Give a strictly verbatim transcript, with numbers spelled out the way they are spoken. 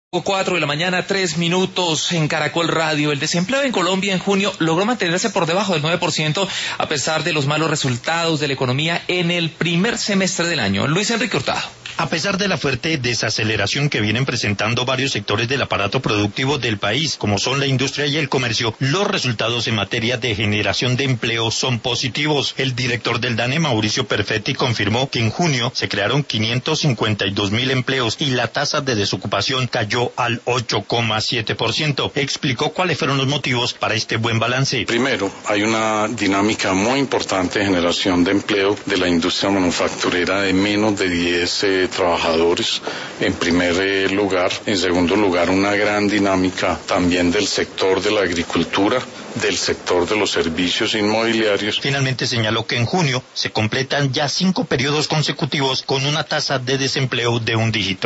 Cuatro de la mañana, tres minutos en Caracol Radio. El desempleo en Colombia en junio logró mantenerse por debajo del nueve por ciento a pesar de los malos resultados de la economía en el primer semestre del año. Luis Enrique Hurtado. A pesar de la fuerte desaceleración que vienen presentando varios sectores del aparato productivo del país, como son la industria y el comercio, los resultados en materia de generación de empleo son positivos. El director del DANE, Mauricio Perfetti, confirmó que en junio se crearon quinientos cincuenta y dos mil empleos y la tasa de desocupación cayó al ocho coma siete por ciento. Explicó cuáles fueron los motivos para este buen balance. Primero, hay una dinámica muy importante de generación de empleo de la industria manufacturera de menos de diez eh, trabajadores en primer eh, lugar. En segundo lugar, una gran dinámica también del sector de la agricultura, del sector de los servicios inmobiliarios. Finalmente señaló que en junio se completan ya cinco periodos consecutivos con una tasa de desempleo de un dígito.